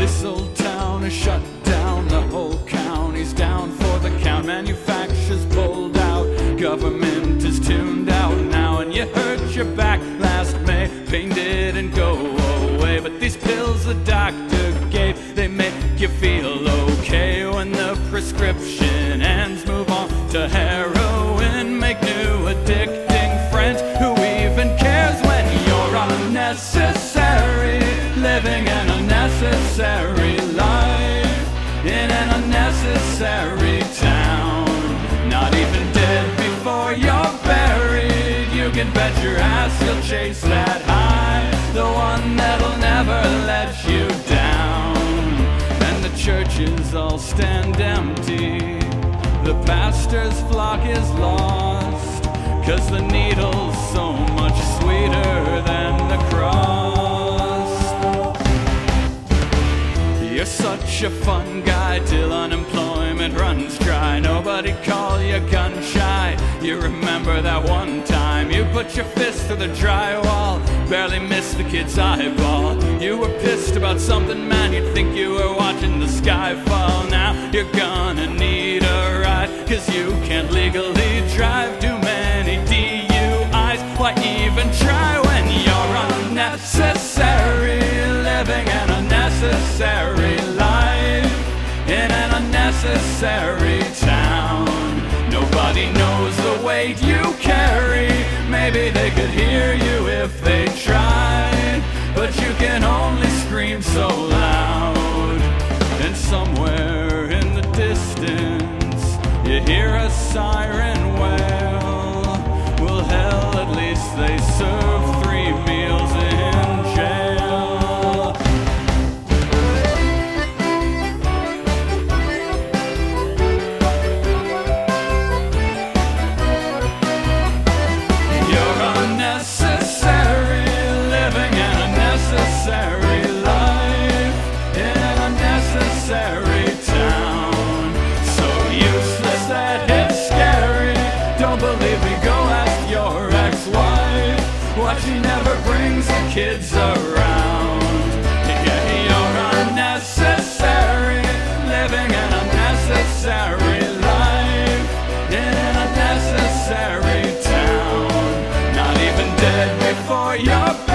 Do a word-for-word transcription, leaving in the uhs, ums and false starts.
This old town is shut down, the whole county's down for the count. Manufacturers pulled out, government is tuned out now. And you hurt your back last May, pain didn't go away. But these pills the doctor gave, they make you feel okay. When the prescription ends, move on to heroin. Make new addicting friends, who even cares when you're unnecessary, living an unnecessary life in an unnecessary town. Not even dead before you're buried, you can bet your ass you'll chase that high, the one that'll never let you down. And the churches all stand empty, the pastor's flock is lost, 'cause the needle's so much sweeter than the cross. You're such a fun guy till unemployment runs dry. Nobody call you gun shy. You remember that one time you put your fist through the drywall, barely missed the kid's eyeball. You were pissed about something, man, you'd think you were watching the sky fall. Now you're gonna need a ride, 'cause you can't legally drive too many D U Is. Why even try when you're unnecessary, living an unnecessary life in an unnecessary town? Nobody knows the weight you carry. Maybe they could hear you if they tried, but you can only scream so loud. And somewhere in the distance you hear a siren wail. Well, hell, at least they serve three meals in jail. You're unnecessary, living an unnecessary life in an unnecessary town. So useless that it's scary. Don't believe me, go ask your ex-wife why she never brings the kids around. Yeah, you're unnecessary, living an unnecessary life in an unnecessary town. Not even dead before you're